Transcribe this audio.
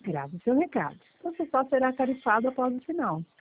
Grave seu recado. Você só será tarifado após o final.